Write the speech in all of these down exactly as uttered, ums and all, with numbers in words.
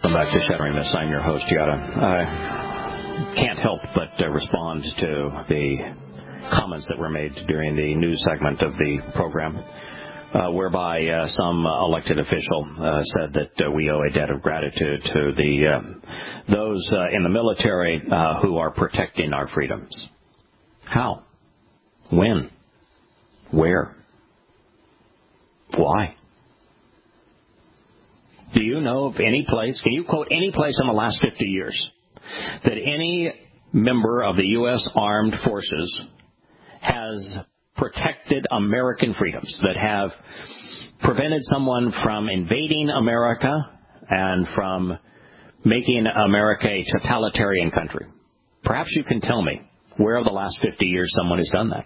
Welcome back to Shattering Myths. I'm your host, Yada. I can't help but uh, respond to the comments that were made during the news segment of the program, uh, whereby uh, some uh, elected official uh, said that uh, we owe a debt of gratitude to the uh, those uh, in the military uh, who are protecting our freedoms. How? When? Where? Why? Do you know of any place, can you quote any place in the last fifty years that any member of the U S Armed Forces has protected American freedoms, that have prevented someone from invading America and from making America a totalitarian country? Perhaps you can tell me where of the last fifty years someone has done that.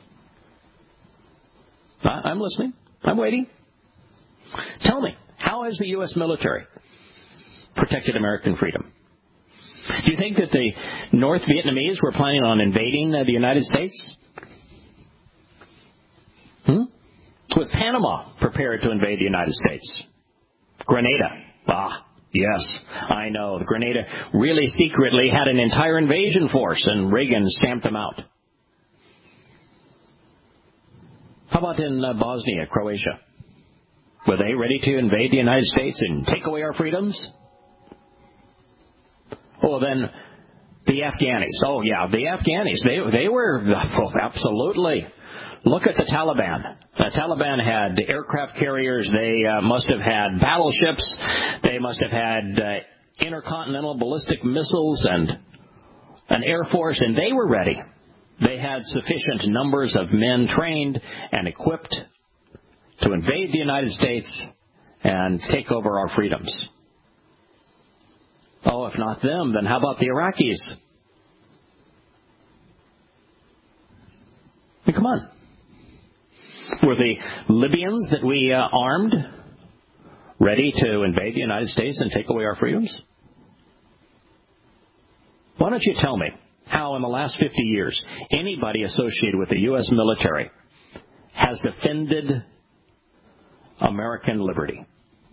I'm listening. I'm waiting. Tell me. How has the U S military protected American freedom? Do you think that the North Vietnamese were planning on invading uh, the United States? Hmm? Was Panama prepared to invade the United States? Grenada. Ah, yes, I know. Grenada really secretly had an entire invasion force, and Reagan stamped them out. How about in uh, Bosnia, Croatia? Were they ready to invade the United States and take away our freedoms? Oh, then the Afghanis. Oh, yeah, the Afghanis. They they were, oh, absolutely. Look at the Taliban. The Taliban had aircraft carriers. They uh, must have had battleships. They must have had uh, intercontinental ballistic missiles and an air force, and they were ready. They had sufficient numbers of men trained and equipped to invade the United States and take over our freedoms. Oh, if not them, then how about the Iraqis? I mean, come on. Were the Libyans that we uh, armed ready to invade the United States and take away our freedoms? Why don't you tell me how in the last fifty years anybody associated with the U S military has defended American liberty?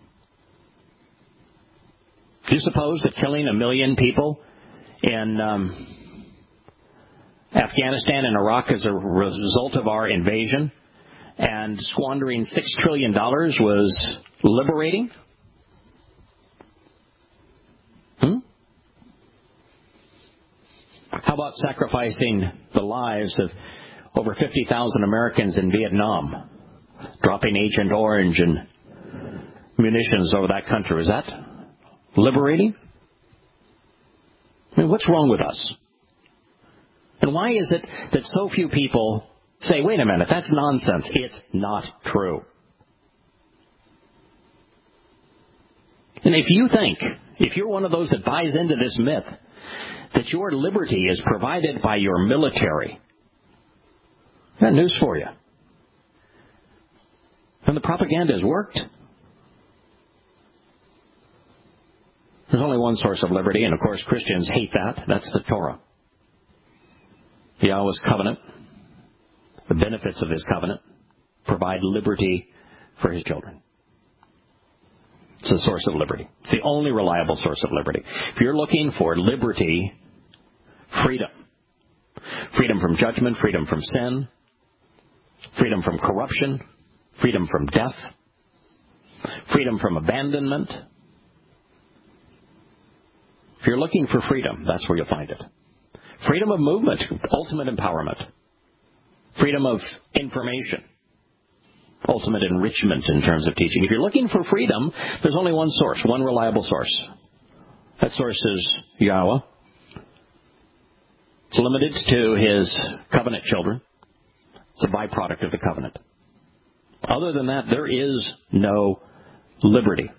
Do you suppose that killing a million people in um, Afghanistan and Iraq as a result of our invasion and squandering six trillion dollars was liberating? Hmm? How about sacrificing the lives of over fifty thousand Americans in Vietnam, dropping Agent Orange and munitions over that country? Was that liberating? I mean, what's wrong with us? And why is it that so few people say, wait a minute, that's nonsense. It's not true. And if you think, if you're one of those that buys into this myth, that your liberty is provided by your military, I've got news for you. And the propaganda has worked. There's only one source of liberty, and of course Christians hate that. That's the Torah. Yahweh's covenant, the benefits of his covenant, provide liberty for his children. It's the source of liberty. It's the only reliable source of liberty. If you're looking for liberty, freedom, freedom from judgment, freedom from sin, freedom from corruption, freedom from death, freedom from abandonment. If you're looking for freedom, that's where you'll find it. Freedom of movement, ultimate empowerment. Freedom of information, ultimate enrichment in terms of teaching. If you're looking for freedom, there's only one source, one reliable source. That source is Yahweh. It's limited to his covenant children. It's a byproduct of the covenant. Other than that, there is no liberty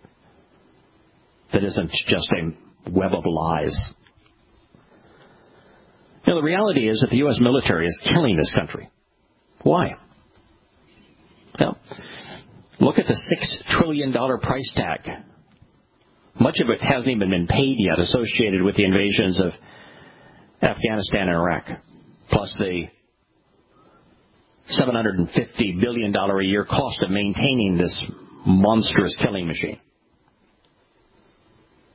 that isn't just a web of lies. You know, the reality is that the U S military is killing this country. Why? Well, look at the six trillion dollars price tag. Much of it hasn't even been paid yet associated with the invasions of Afghanistan and Iraq, plus the seven hundred fifty billion dollars a year cost of maintaining this monstrous killing machine.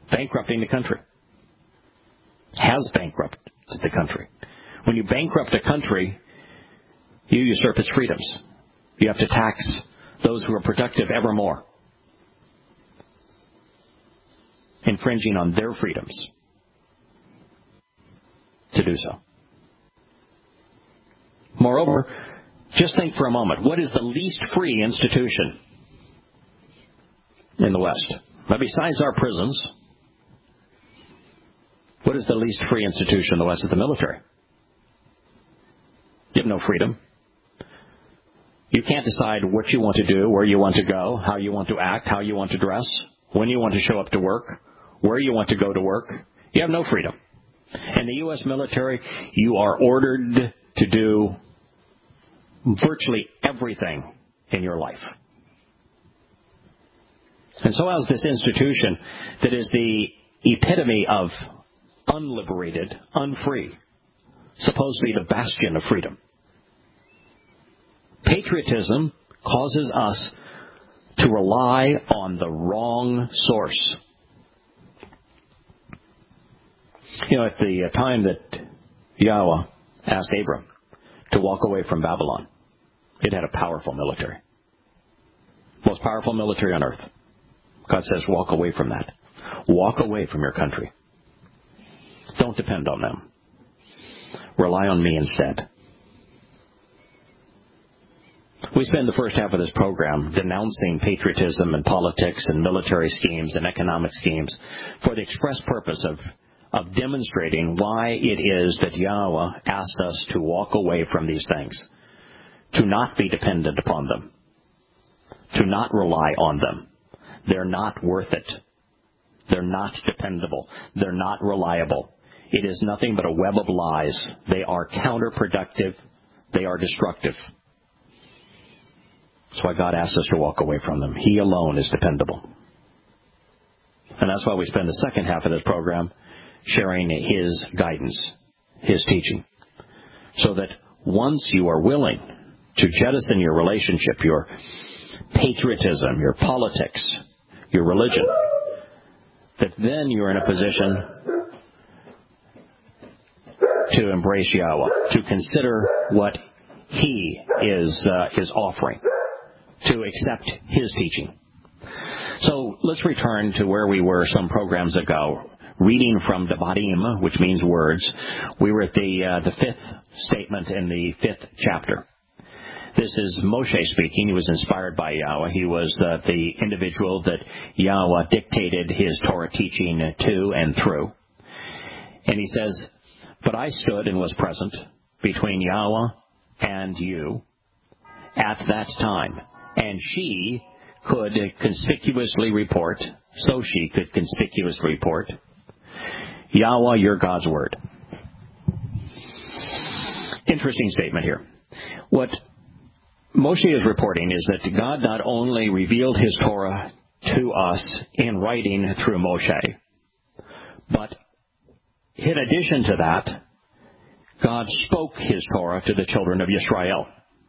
bankrupting the country. Has bankrupted the country. When you bankrupt a country, you usurp its freedoms. You have to tax those who are productive ever more, infringing on their freedoms to do so. Moreover, just think for a moment, what is the least free institution in the West? But besides our prisons, what is the least free institution in the West? Is the military. You have no freedom. You can't decide what you want to do, where you want to go, how you want to act, how you want to dress, when you want to show up to work, where you want to go to work. You have no freedom. In the U S military, you are ordered to do virtually everything in your life. And so has this institution that is the epitome of unliberated, unfree, supposedly the bastion of freedom. Patriotism causes us to rely on the wrong source. You know, at the time that Yahweh asked Abram to walk away from Babylon, it had a powerful military. Most powerful military on earth. God says, walk away from that. Walk away from your country. Don't depend on them. Rely on me instead. We spend the first half of this program denouncing patriotism and politics and military schemes and economic schemes for the express purpose of, of demonstrating why it is that Yahweh asked us to walk away from these things, to not be dependent upon them, to not rely on them. They're not worth it. They're not dependable. They're not reliable. It is nothing but a web of lies. They are counterproductive. They are destructive. That's why God asks us to walk away from them. He alone is dependable. And that's why we spend the second half of this program sharing His guidance, His teaching. So that once you are willing to jettison your relationship, your patriotism, your politics, your religion, that then you're in a position to embrace Yahweh, to consider what He is uh, is offering, to accept His teaching. So let's return to where we were some programs ago, reading from Devarim, which means words. We were at the uh, the fifth statement in the fifth chapter. This is Moshe speaking. He was inspired by Yahweh. He was uh, the individual that Yahweh dictated His Torah teaching to and through. And he says, "But I stood and was present between Yahweh and you at that time, and she could conspicuously report, so she could conspicuously report, Yahweh, your God's word." Interesting statement here. What Moshe is reporting is that God not only revealed His Torah to us in writing through Moshe, but in addition to that, God spoke His Torah to the children of Yisrael.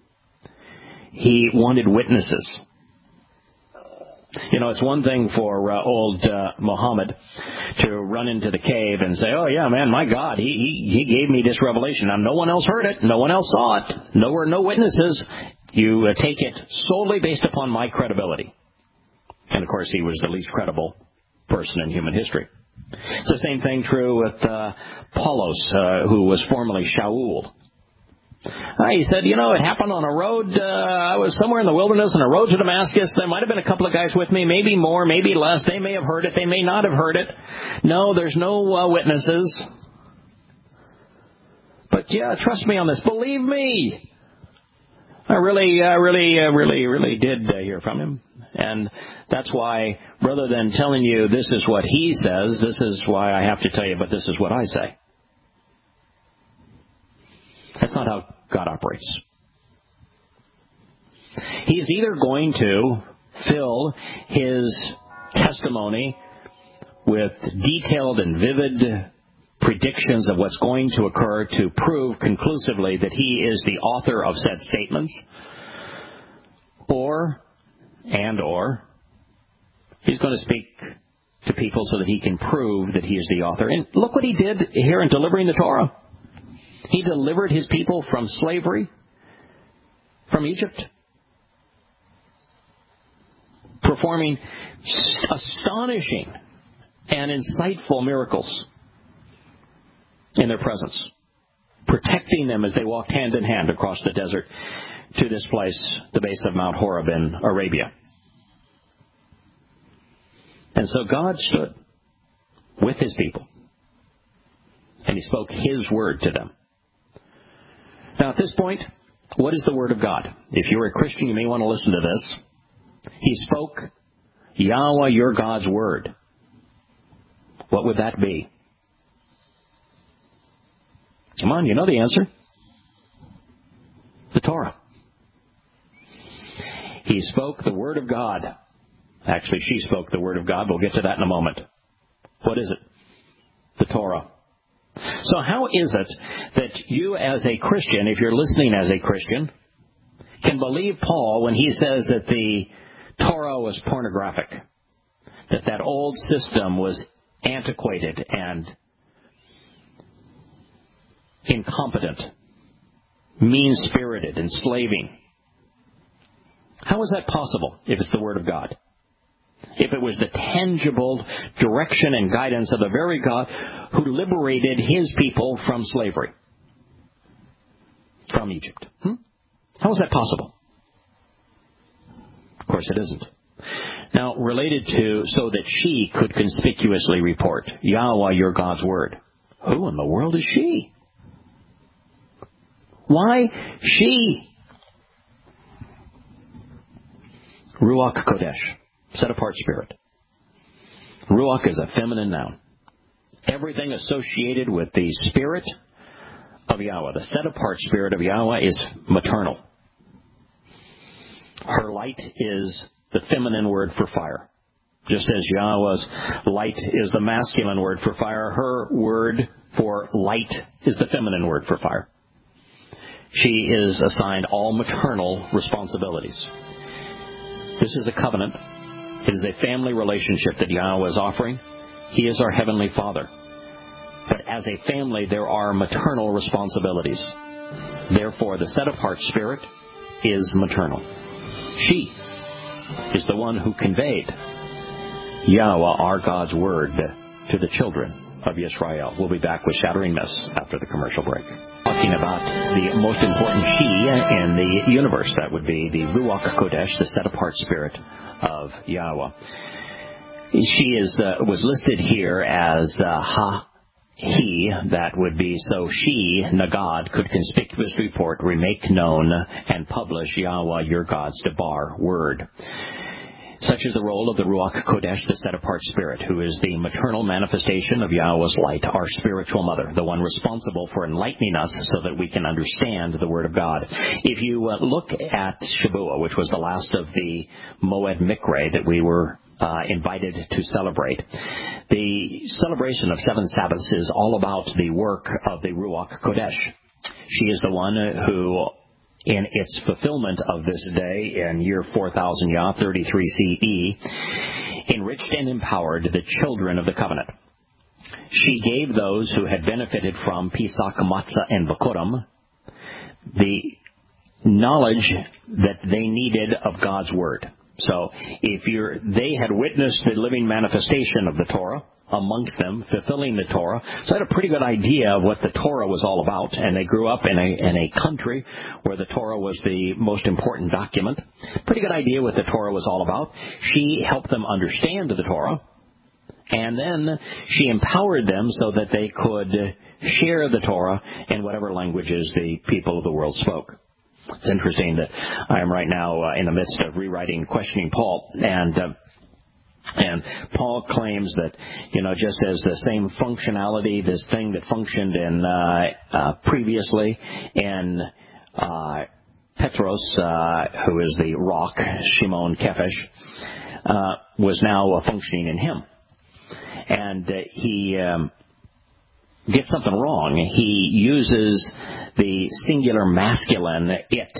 He wanted witnesses. You know, it's one thing for uh, old uh, Muhammad to run into the cave and say, "Oh yeah, man, my God, he, he he gave me this revelation. Now, no one else heard it, no one else saw it, no were no witnesses. You uh, take it solely based upon my credibility." And of course, he was the least credible person in human history. It's the same thing true with uh, Paulos, uh, who was formerly Shaul. Uh, he said, you know, it happened on a road. Uh, I was somewhere in the wilderness on a road to Damascus. There might have been a couple of guys with me, maybe more, maybe less. They may have heard it. They may not have heard it. No, there's no uh, witnesses. But yeah, trust me on this. Believe me. I really, uh, really, uh, really, really did uh, hear from him. And that's why, rather than telling you this is what he says, this is why I have to tell you, but this is what I say. That's not how God operates. He is either going to fill His testimony with detailed and vivid predictions of what's going to occur to prove conclusively that He is the author of said statements, or, and or, He's going to speak to people so that he can prove that he is the author. And look what he did here in delivering the Torah. He delivered his people from slavery, from Egypt, performing astonishing and insightful miracles in their presence, protecting them as they walked hand in hand across the desert to this place, the base of Mount Horeb in Arabia. And so God stood with his people, and he spoke his word to them. Now, at this point, what is the word of God? If you're a Christian, you may want to listen to this. He spoke Yahweh, your God's word. What would that be? Come on, you know the answer. The Torah. He spoke the word of God. Actually, she spoke the word of God. We'll get to that in a moment. What is it? The Torah. So how is it that you as a Christian, if you're listening as a Christian, can believe Paul when he says that the Torah was pornographic, that that old system was antiquated and incompetent, mean-spirited, enslaving? How is that possible if it's the Word of God? If it was the tangible direction and guidance of the very God who liberated his people from slavery, from Egypt. Hmm? How is that possible? Of course it isn't. Now, related to, so that she could conspicuously report, Yahweh, your God's word. Who in the world is she? Why she? Ruach Kodesh, set-apart spirit. Ruach is a feminine noun. Everything associated with the spirit of Yahweh, the set-apart spirit of Yahweh, is maternal. Her light is the feminine word for fire. Just as Yahweh's light is the masculine word for fire, her word for light is the feminine word for fire. She is assigned all maternal responsibilities. This is a covenant. It is a family relationship that Yahweh is offering. He is our Heavenly Father. But as a family, there are maternal responsibilities. Therefore, the set-apart spirit is maternal. She is the one who conveyed Yahweh, our God's word, to the children of Yisrael. We'll be back with Shattering Myths after the commercial break. Talking about the most important she in the universe. That would be the Ruach Kodesh, the set-apart spirit of Yahweh. She is uh, was listed here as uh, Ha. He, that would be so she, Nagad, could conspicuously report, remake known, and publish Yahweh, your God's Debar word. Such is the role of the Ruach Kodesh, the set-apart spirit, who is the maternal manifestation of Yahweh's light, our spiritual mother, the one responsible for enlightening us so that we can understand the Word of God. If you uh, look at Shavuot, which was the last of the Moed Mikre that we were uh, invited to celebrate, the celebration of seven Sabbaths is all about the work of the Ruach Kodesh. She is the one who, in its fulfillment of this day in year four thousand Yah, thirty-three C E, enriched and empowered the children of the covenant. She gave those who had benefited from Pesach, Matzah, and Bikurim the knowledge that they needed of God's Word. So if you're, they had witnessed the living manifestation of the Torah amongst them, fulfilling the Torah, so they had a pretty good idea of what the Torah was all about, and they grew up in a in a country where the Torah was the most important document. Pretty good idea what the Torah was all about. She helped them understand the Torah, and then she empowered them so that they could share the Torah in whatever languages the people of the world spoke. It's interesting that I am right now uh, in the midst of rewriting Questioning Paul, and uh, And Paul claims that, you know, just as the same functionality, this thing that functioned in uh, uh, previously in uh, Petros, uh, who is the rock, Shimon Kephesh, uh, was now uh, functioning in him. And uh, he um, gets something wrong. He uses the singular masculine it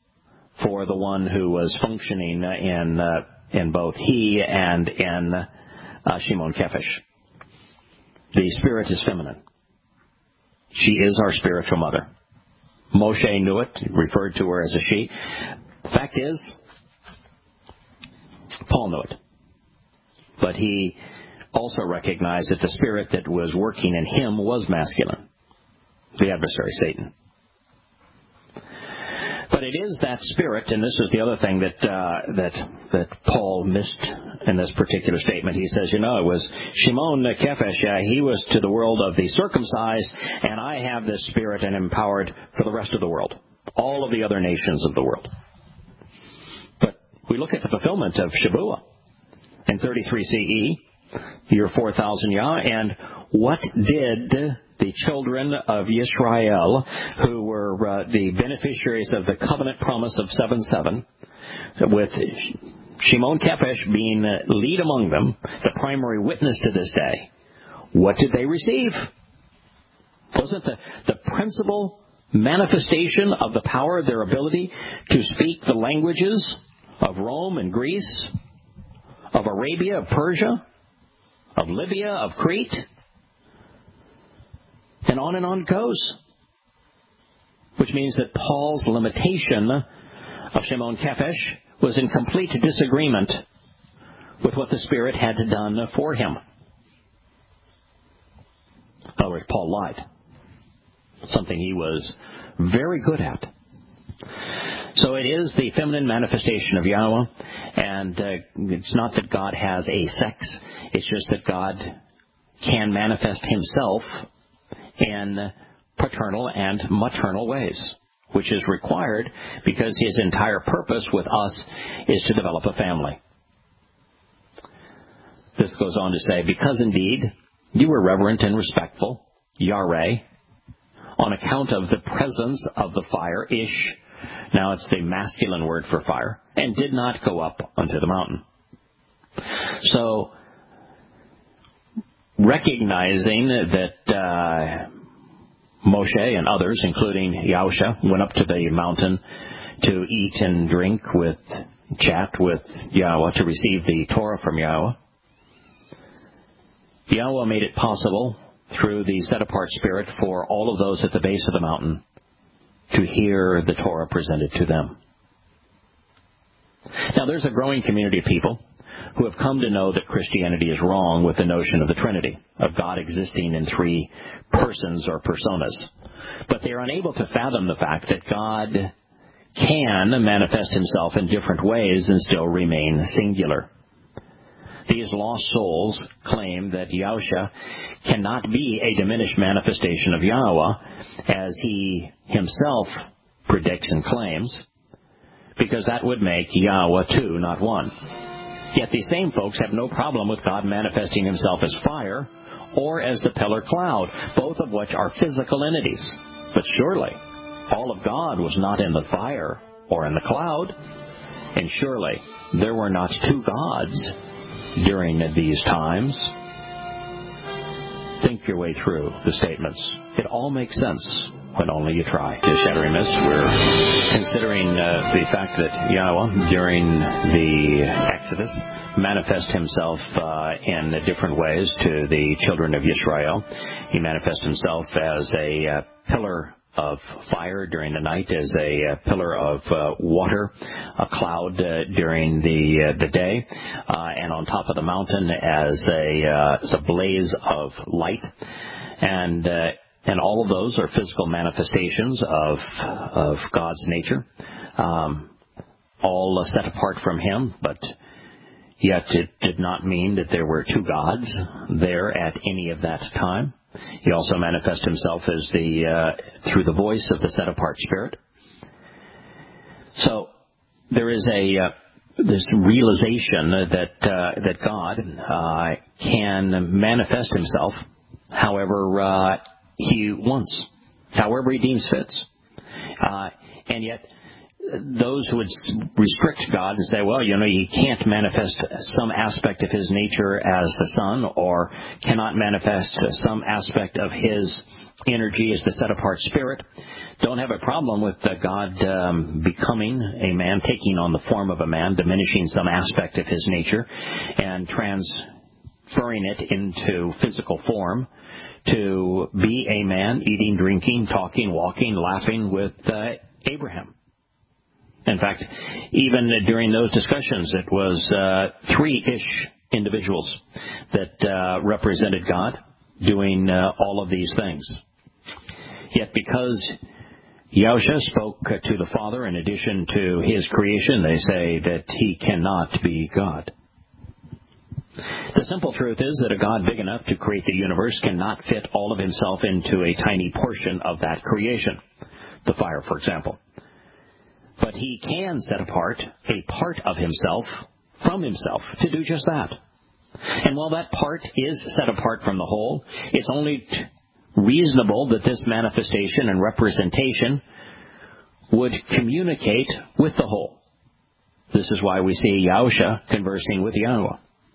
for the one who was functioning in uh, in both he and in uh, Shimon Kephish. The spirit is feminine. She is our spiritual mother. Moshe knew it, referred to her as a she. The fact is, Paul knew it. But he also recognized that the spirit that was working in him was masculine. The adversary, Satan. But it is that spirit, and this is the other thing that uh, that that Paul missed in this particular statement. He says, you know, it was Shimon Kephish, uh, he was to the world of the circumcised, and I have this spirit and empowered for the rest of the world, all of the other nations of the world. But we look at the fulfillment of Shavuah in thirty-three C E, year four thousand Yah, and what did the children of Yisrael, who were uh, the beneficiaries of the covenant promise of seven seven, with Shimon Kephish being uh, lead among them, the primary witness to this day, what did they receive? Wasn't the, the principal manifestation of the power of their ability to speak the languages of Rome and Greece, of Arabia, of Persia, of Libya, of Crete? And on and on it goes. Which means that Paul's limitation of Shimon Kephish was in complete disagreement with what the Spirit had done for him. In other words, Paul lied. Something he was very good at. So it is the feminine manifestation of Yahweh, and uh, it's not that God has a sex. It's just that God can manifest himself in paternal and maternal ways, which is required because his entire purpose with us is to develop a family. This goes on to say, because indeed you were reverent and respectful, Yareh, on account of the presence of the fire, Ish, now it's the masculine word for fire, and did not go up unto the mountain. So, recognizing that uh, Moshe and others, including Yahusha, went up to the mountain to eat and drink with, chat with Yahweh, to receive the Torah from Yahweh, Yahweh made it possible through the set-apart spirit for all of those at the base of the mountain to hear the Torah presented to them. Now, there's a growing community of people who have come to know that Christianity is wrong with the notion of the Trinity, of God existing in three persons or personas. But they are unable to fathom the fact that God can manifest himself in different ways and still remain singular. These lost souls claim that Yahusha cannot be a diminished manifestation of Yahweh, as he himself predicts and claims, because that would make Yahweh two, not one. Yet these same folks have no problem with God manifesting himself as fire or as the pillar cloud, both of which are physical entities. But surely, all of God was not in the fire or in the cloud, and surely there were not two gods during these times. Think your way through the statements. It all makes sense when only you try. This Shattering Mist, we're considering uh, the fact that Yahweh, during the Exodus, manifests himself uh, in different ways to the children of Israel. He manifests himself as a uh, pillar of fire during the night, as a uh, pillar of uh, water, a cloud uh, during the uh, the day, uh, and on top of the mountain as a uh, as a blaze of light, and uh, and all of those are physical manifestations of of God's nature, um, all set apart from Him, but yet it did not mean that there were two gods there at any of that time. He also manifests himself as the uh, through the voice of the set-apart Spirit. So there is a uh, this realization that uh, that God uh, can manifest himself however uh, he wants, however he deems fits, uh, and yet those who would restrict God and say, well, you know, he can't manifest some aspect of his nature as the Son, or cannot manifest some aspect of his energy as the set-apart Spirit, don't have a problem with uh, God um, becoming a man, taking on the form of a man, diminishing some aspect of his nature, and transferring it into physical form to be a man eating, drinking, talking, walking, laughing with uh, Abraham. In fact, even during those discussions, it was uh, three-ish individuals that uh, represented God doing uh, all of these things. Yet because Yahusha spoke to the Father in addition to his creation, they say that he cannot be God. The simple truth is that a God big enough to create the universe cannot fit all of himself into a tiny portion of that creation, the fire, for example. But he can set apart a part of himself from himself to do just that. And while that part is set apart from the whole, it's only t- reasonable that this manifestation and representation would communicate with the whole. This is why we see Yahusha conversing with Yahweh.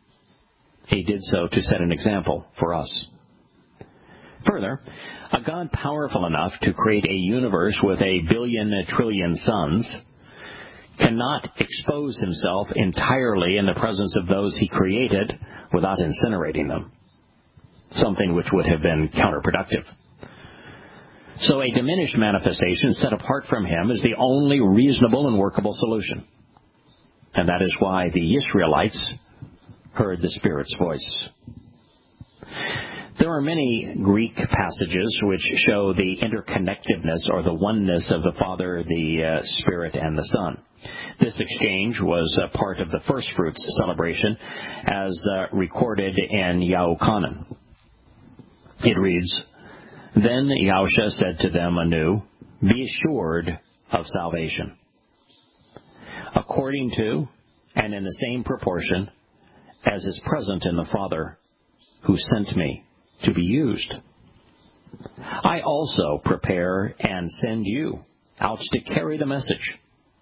He did so to set an example for us. Further, a God powerful enough to create a universe with a billion, a trillion suns cannot expose himself entirely in the presence of those he created without incinerating them, something which would have been counterproductive. So a diminished manifestation set apart from him is the only reasonable and workable solution. And that is why the Israelites heard the Spirit's voice. There are many Greek passages which show the interconnectedness or the oneness of the Father, the uh, Spirit, and the Son. This exchange was a part of the first fruits celebration as uh, recorded in Yahuchanan. It reads, "Then Yahusha said to them anew, Be assured of salvation, according to and in the same proportion as is present in the Father who sent me to be used. I also prepare and send you out to carry the message."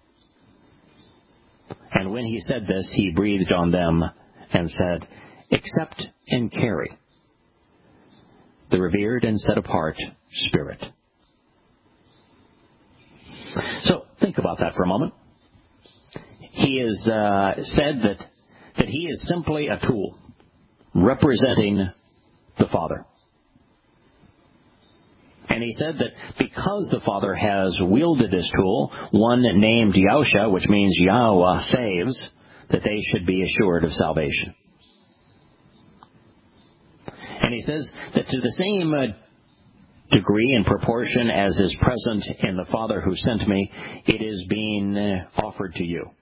And when he said this, he breathed on them and said, "Accept and carry the revered and set apart Spirit." So think about that for a moment. He has uh, said that, that he is simply a tool representing the Father. And he said that because the Father has wielded this tool, one named Yahusha, which means Yahweh saves, that they should be assured of salvation. And he says that to the same uh, degree and proportion as is present in the Father who sent me, it is being uh, offered to you.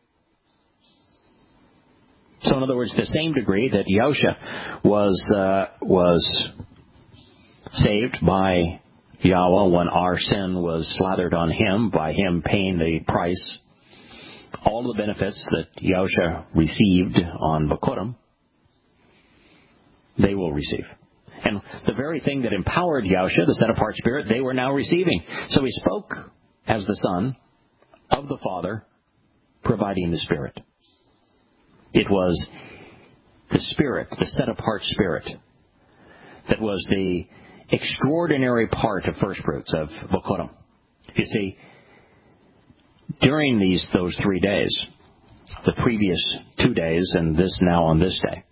So in other words, the same degree that Yahusha was uh, was saved by Yahweh when our sin was slathered on him, by him paying the price, all the benefits that Yahusha received on Bikurim, they will receive. And the very thing that empowered Yahusha, the set-apart Spirit, they were now receiving. So he spoke as the Son of the Father, providing the Spirit. It was the Spirit, the set-apart Spirit, that was the extraordinary part of first fruits, of Bikurim. You see, during these those three days, the previous two days and this now on this day,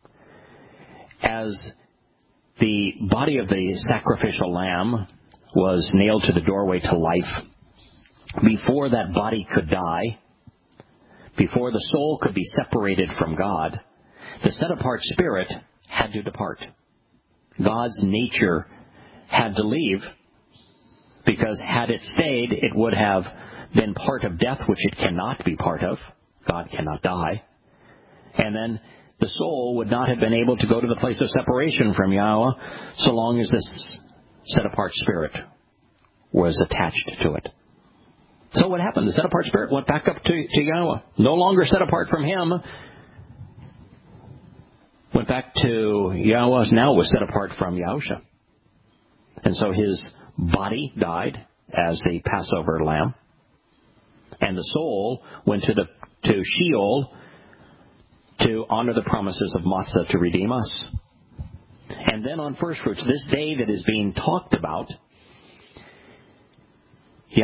as the body of the sacrificial lamb was nailed to the doorway to life, before that body could die, before the soul could be separated from God, the set-apart Spirit had to depart. God's nature had to leave, because had it stayed, it would have been part of death, which it cannot be part of. God cannot die. And then the soul would not have been able to go to the place of separation from Yahweh so long as this set-apart Spirit was attached to it. So what happened? The set-apart Spirit went back up to, to Yahweh. No longer set apart from him. Went back to Yahweh, now was set apart from Yahusha. And so his body died as the Passover lamb. And the soul went to the to Sheol to honor the promises of Matzah to redeem us. And then on first fruits, this day that is being talked about,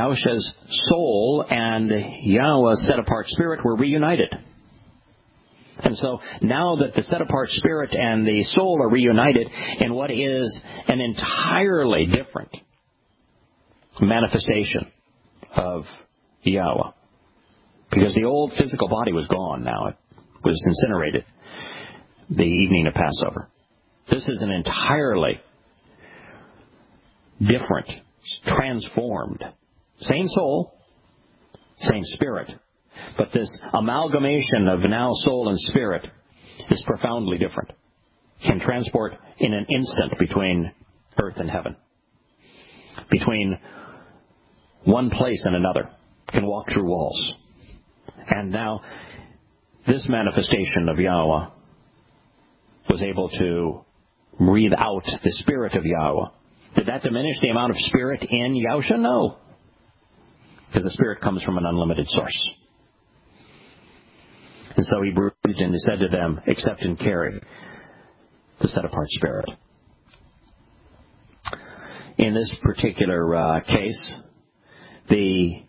Yahusha's soul and Yahweh's set-apart Spirit were reunited. And so now that the set-apart spirit and the soul are reunited in what is an entirely different manifestation of Yahweh. Because the old physical body was gone now. It was incinerated the evening of Passover. This is an entirely different, transformed, same soul, same spirit. But this amalgamation of now soul and spirit is profoundly different. Can transport in an instant between earth and heaven. Between one place and another. Can walk through walls. And now, this manifestation of Yahweh was able to breathe out the Spirit of Yahweh. Did that diminish the amount of Spirit in Yahusha? No. Because the Spirit comes from an unlimited source. And so he breathed and he said to them, accept and carry the set-apart Spirit. In this particular uh, case, the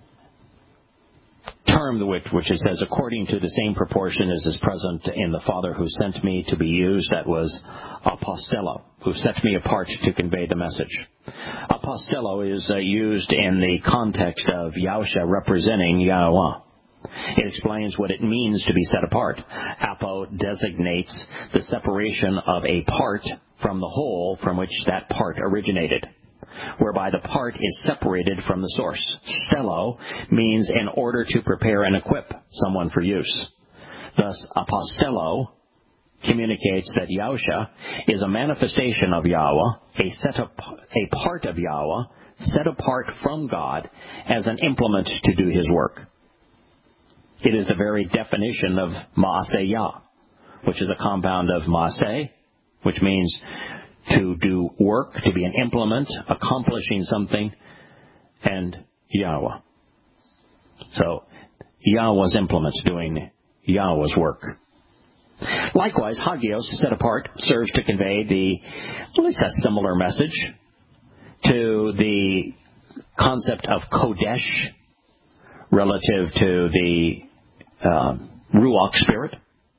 term which, which it says, according to the same proportion as is present in the Father who sent me to be used, that was apostello, who set me apart to convey the message. Apostello is uh, used in the context of Yahusha representing Yahweh. It explains what it means to be set apart. Apo designates the separation of a part from the whole from which that part originated, whereby the part is separated from the source. Stello means in order to prepare and equip someone for use. Thus, apostello communicates that Yahusha is a manifestation of Yahweh, a, set up, a part of Yahweh, set apart from God as an implement to do His work. It is the very definition of Maaseh Yah, which is a compound of Maaseh, which means to do work, to be an implement, accomplishing something, and Yahweh. So, Yahweh's implement doing Yahweh's work. Likewise, Hagios, set apart, serves to convey the, at least a similar message to the concept of Kodesh relative to the uh, Ruach spirit.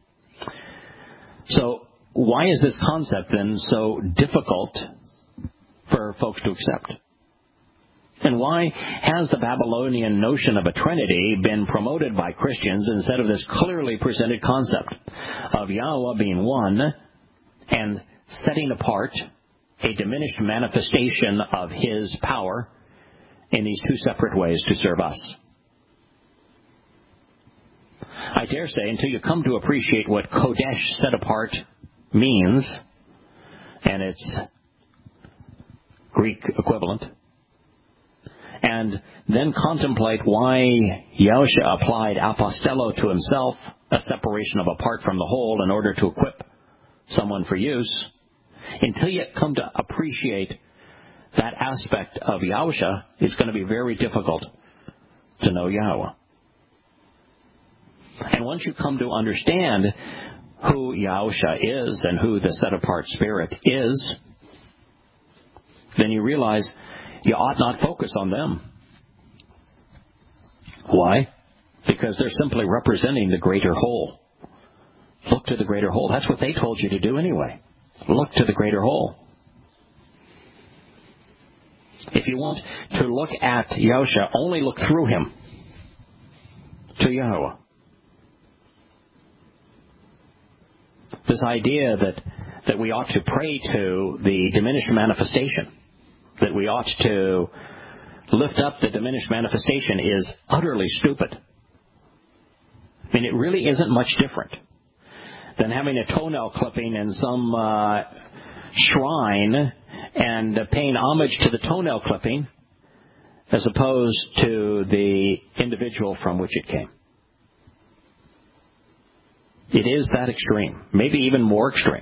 So, why is this concept then so difficult for folks to accept? And why has the Babylonian notion of a Trinity been promoted by Christians instead of this clearly presented concept of Yahweh being one and setting apart a diminished manifestation of His power in these two separate ways to serve us? I dare say, until you come to appreciate what Kodesh, set apart, means, and its Greek equivalent, and then contemplate why Yahusha applied apostello to himself, a separation of a part from the whole, in order to equip someone for use, until you come to appreciate that aspect of Yahusha, it's going to be very difficult to know Yahweh. And once you come to understand who Yahusha is and who the set-apart Spirit is, then you realize you ought not focus on them. Why? Because they're simply representing the greater whole. Look to the greater whole. That's what they told you to do anyway. Look to the greater whole. If you want to look at Yahusha, only look through Him to Yahweh. This idea that, that we ought to pray to the diminished manifestation, that we ought to lift up the diminished manifestation, is utterly stupid. I mean, it really isn't much different than having a toenail clipping in some uh, shrine and uh, paying homage to the toenail clipping as opposed to the individual from which it came. It is that extreme, maybe even more extreme.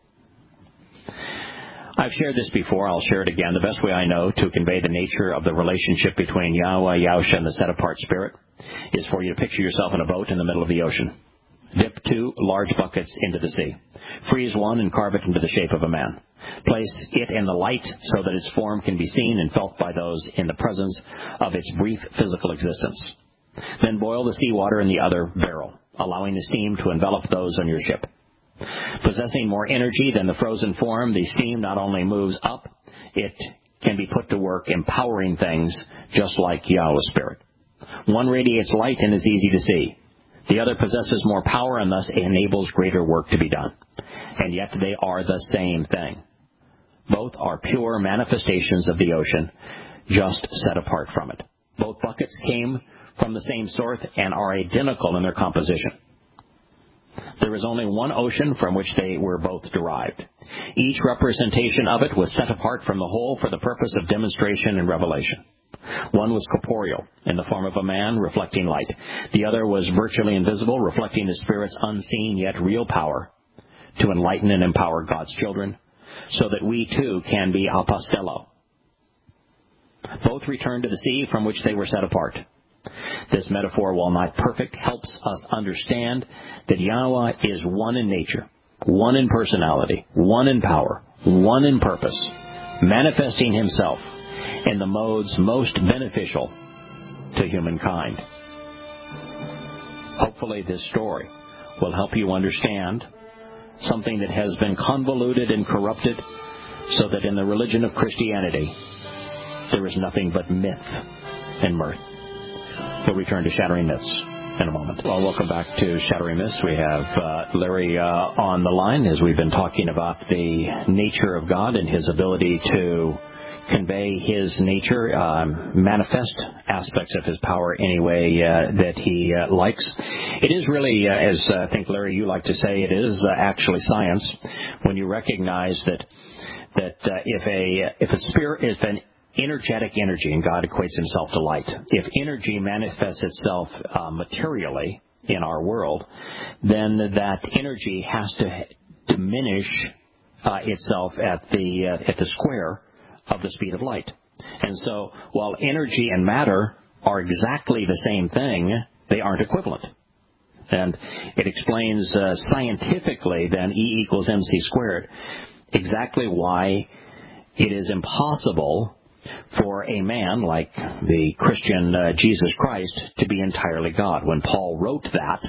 I've shared this before. I'll share it again. The best way I know to convey the nature of the relationship between Yahweh, Yahusha, and the set-apart Spirit is for you to picture yourself in a boat in the middle of the ocean. Dip two large buckets into the sea. Freeze one and carve it into the shape of a man. Place it in the light so that its form can be seen and felt by those in the presence of its brief physical existence. Then boil the seawater in the other barrel. allowing the steam to envelop those on your ship. Possessing more energy than the frozen form, the steam not only moves up, it can be put to work empowering things just like Yahweh's Spirit. One radiates light and is easy to see. The other possesses more power and thus enables greater work to be done. And yet they are the same thing. Both are pure manifestations of the ocean, just set apart from it. Both buckets came from the same source and are identical in their composition. There is only one ocean from which they were both derived. Each representation of it was set apart from the whole for the purpose of demonstration and revelation. One was corporeal, in the form of a man, reflecting light. The other was virtually invisible, reflecting the Spirit's unseen yet real power to enlighten and empower God's children, so that we too can be apostello. Both return to the sea from which they were set apart. This metaphor, while not perfect, helps us understand that Yahweh is one in nature, one in personality, one in power, one in purpose, manifesting himself in the modes most beneficial to humankind. Hopefully this story will help you understand something that has been convoluted and corrupted, so that in the religion of Christianity there is nothing but myth and mirth. We'll return to Shattering Myths in a moment. Well, welcome back to Shattering Myths. We have uh, Larry uh, on the line as we've been talking about the nature of God and his ability to convey his nature, um, manifest aspects of his power any way uh, that he uh, likes. It is really, uh, as uh, I think, Larry, you like to say, it is uh, actually science when you recognize that that uh, if a if a spirit, if an energetic energy, and God equates himself to light, if energy manifests itself uh, materially in our world, then that energy has to diminish uh, itself at the uh, at the square of the speed of light. And so, while energy and matter are exactly the same thing, they aren't equivalent. And it explains uh, scientifically, then, E equals mc squared, exactly why it is impossible for a man like the Christian uh, Jesus Christ to be entirely God. When Paul wrote that,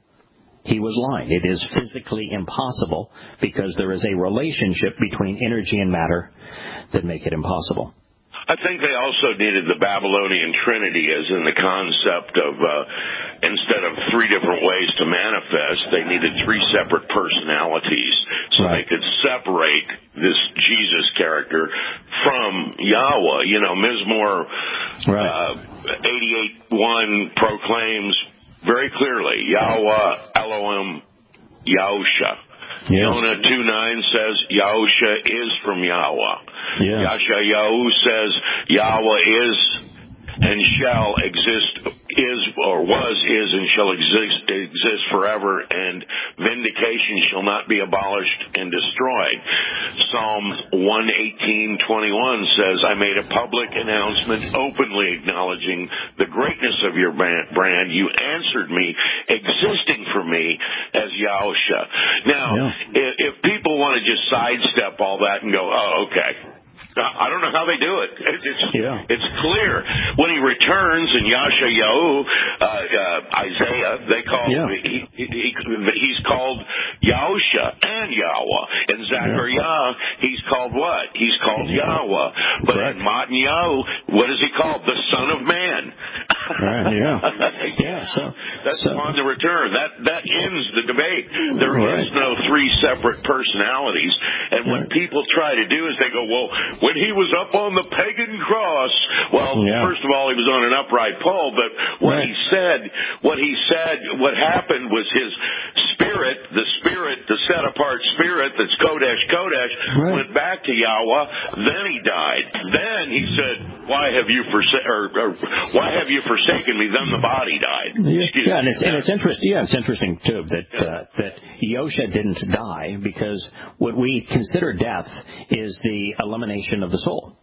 he was lying. It is physically impossible because there is a relationship between energy and matter that make it impossible. I think they also needed the Babylonian Trinity, as in the concept of uh, instead of three different ways to manifest, they needed three separate personalities, so right. They could separate this Jesus character from Yahweh. You know, Mizmor right. uh, eighty-eight one proclaims very clearly, Yahweh, Elohim, Yahusha. Yes. Jonah two nine says Yahusha is from Yahweh. Yeah. Yashayahu says Yahweh is and shall exist, is or was, is and shall exist exist forever, and vindication shall not be abolished and destroyed. Psalm one eighteen twenty-one says, I made a public announcement openly acknowledging the greatness of your brand. You answered me, existing for me as Yahusha. Now, yeah. if, if people want to just sidestep all that and go, oh, okay, I don't know how they do it. It's, yeah. it's clear. When he returns in Yashayahu, uh, uh, Isaiah, they call yeah. he, he, he, he's called Yahusha and Yahweh. In Zechariah, yeah. he's called what? He's called yeah. Yahweh. But Correct. In Mattanyahu, what is he called? The Son of Man. Right, yeah. yeah so, That's so. on the return. That that ends the debate. There right. is no three separate personalities. And right. what people try to do is they go, well, when he was up on the pagan cross, well, yeah. first of all, he was on an upright pole, but what right. he said, what he said, what happened was his spirit, the spirit, the set-apart spirit that's Kodesh, Kodesh, right. went back to Yahweh, then he died. Then he said, why have you forsa- or, or why have you forsaken me? Then the body died. Excuse yeah, and it's, and it's interesting. Yeah, it's interesting too that yeah. uh, that Yosha didn't die, because what we consider death is the elimination of the soul.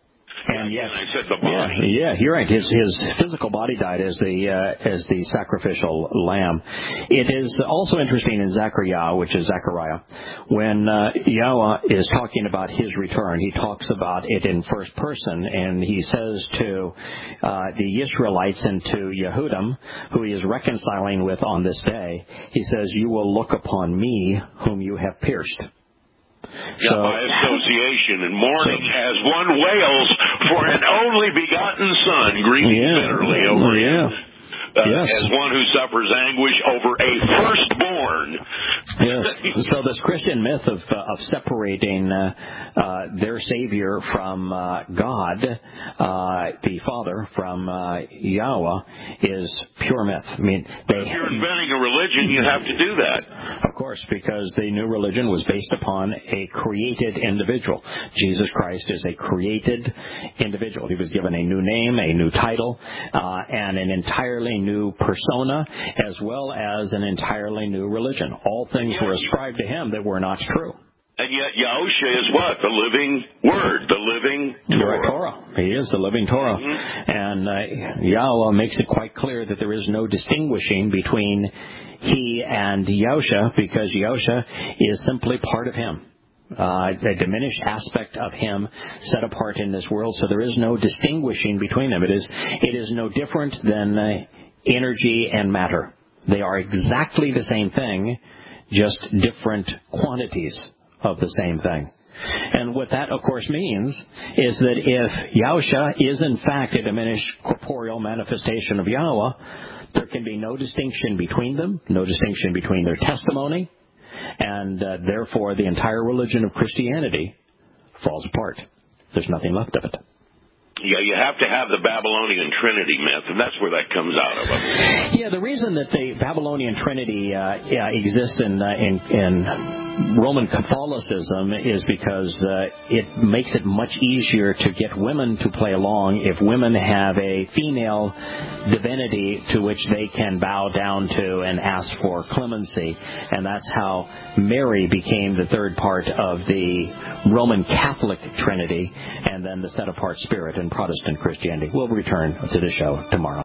And yet, I said the body. Yeah, yeah, you're right. His his physical body died as the uh, as the sacrificial lamb. It is also interesting in Zechariah, which is Zechariah, when uh, Yahweh is talking about his return. He talks about it in first person, and he says to uh, the Israelites and to Yehudim, who he is reconciling with on this day, he says, "You will look upon me, whom you have pierced." Yeah, so, by association, and mourning so, as one wails for an only begotten son, grieving yeah, bitterly over yeah. him. Uh, yes. As one who suffers anguish over a firstborn. Yes. So this Christian myth of uh, of separating uh, uh, their Savior from uh, God, uh, the Father, from uh, Yahweh, is pure myth. I mean, they, if you're inventing a religion, you have to do that. Of course, because the new religion was based upon a created individual. Jesus Christ is a created individual. He was given a new name, a new title, uh, and an entirely new persona, as well as an entirely new religion. All things were ascribed to him that were not true. And yet Yahushua is what? The living Word, the living Torah. Torah. He is the living Torah. Mm-hmm. And uh, Yahweh makes it quite clear that there is no distinguishing between he and Yahushua, because Yahushua is simply part of him. Uh, a diminished aspect of him set apart in this world, so there is no distinguishing between them. It is, it is no different than uh, energy and matter. They are exactly the same thing, just different quantities of the same thing. And what that, of course, means is that if Yahushua is in fact a diminished corporeal manifestation of Yahweh, there can be no distinction between them, no distinction between their testimony, and uh, therefore the entire religion of Christianity falls apart. There's nothing left of it. Yeah, you have to have the Babylonian Trinity myth, and that's where that comes out of. Yeah, the reason that the Babylonian Trinity uh, yeah, exists in, uh, in in Roman Catholicism is because uh, it makes it much easier to get women to play along if women have a female divinity to which they can bow down to and ask for clemency. And that's how Mary became the third part of the Roman Catholic Trinity, and then the set-apart spirit in Protestant Christianity. We'll return to the show tomorrow.